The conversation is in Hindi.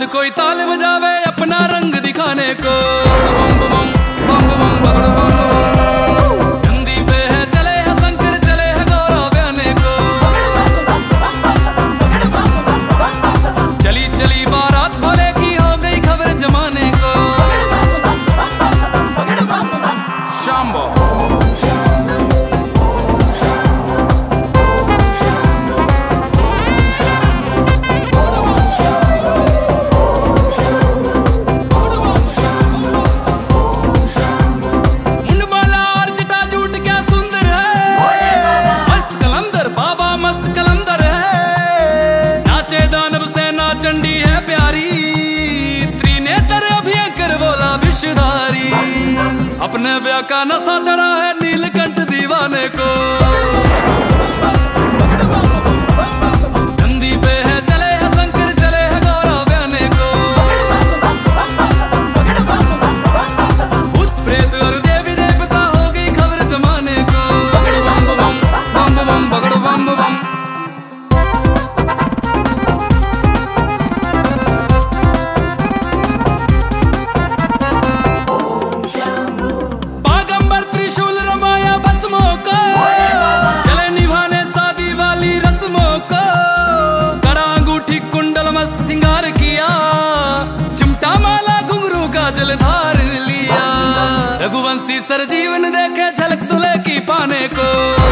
कोई ताल बजावे अपना रंग दिखाने को। बम बम बम बम बगड़ बम बम। नंदी पे है चले है शंकर, चले है गौरव बयाने को। चली चली बारात भोले की, हो गई खबर जमाने को। शाम्बो चंडी है प्यारी, त्रिनेत्र अभयंकर बोला विषधारी। अपने ब्याह का नशा चढ़ा है नीलकंठ दीवाने को। नंदी पे है चले है शंकर, चले है गौरव बयाने को। भूत प्रेत और देवी देवता, हो गई खबर जमाने को। बम बम बम बम बगड़ बम बम। सिंगार किया, चिमटा माला घुंघरू का जलधार लिया। रघुवंशी सरजीवन देखे झलक दुल्हे की पाने को।